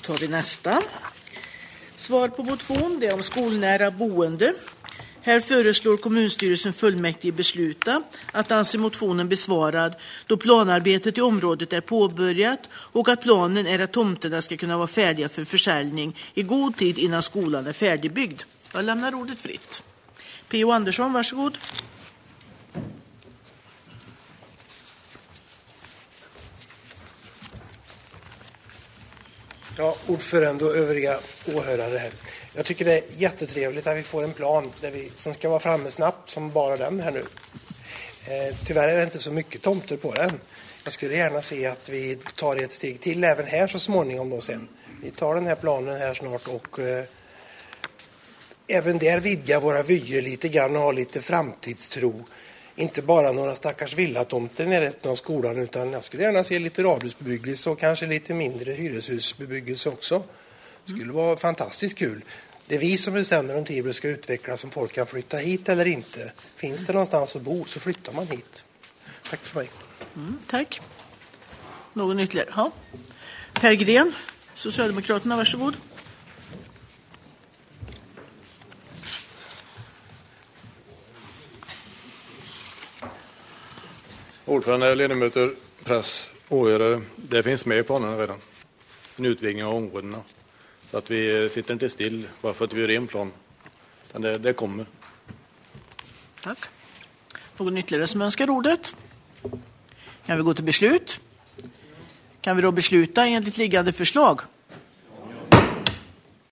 tar vi nästa. Svar på motion, det är om skolnära boende. Här föreslår kommunstyrelsen fullmäktige besluta att anse motionen besvarad då planarbetet i området är påbörjat och att planen är att tomterna ska kunna vara färdiga för försäljning i god tid innan skolan är färdigbyggd. Jag lämnar ordet fritt. P.O. Andersson, varsågod. Ja, ordförande och övriga åhörare här. Jag tycker det är jättetrevligt att vi får en plan som ska vara framme snabbt som bara den här nu. Tyvärr är det inte så mycket tomter på den. Jag skulle gärna se att vi tar ett steg till även här så småningom då sen. Vi tar den här planen här snart och även där vidga våra vyer lite grann och ha lite framtidstro. Inte bara några stackars villatomter nere av skolan utan jag skulle gärna se lite radhusbebyggelse och kanske lite mindre hyreshusbebyggelse också. Det skulle vara fantastiskt kul. Det är vi som bestämmer om Tibro ska utvecklas, om folk kan flytta hit eller inte. Finns det någonstans att bo så flyttar man hit. Tack för mig. Tack. Någon ytterligare? Ja. Per Gren, Socialdemokraterna, varsågod. Ordförande, ledamöter, press, åhörare. Det finns med i planerna redan. En utvidgning av områdena. Så att vi sitter inte still bara för att vi gör en plan. Det kommer. Tack. Någon ytterligare som önskar ordet? Kan vi gå till beslut? Kan vi då besluta enligt liggande förslag?